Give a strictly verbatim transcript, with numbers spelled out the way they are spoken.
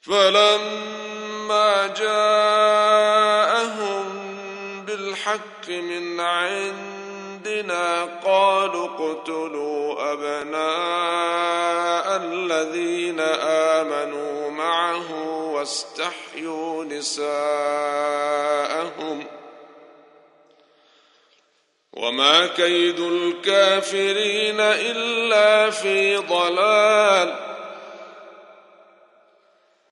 فلما جاءهم بالحق من عندنا قالوا اقتلوا أبناء الذين آمنوا معه واستحيوا نساءهم وما كيد الكافرين إلا في ضلال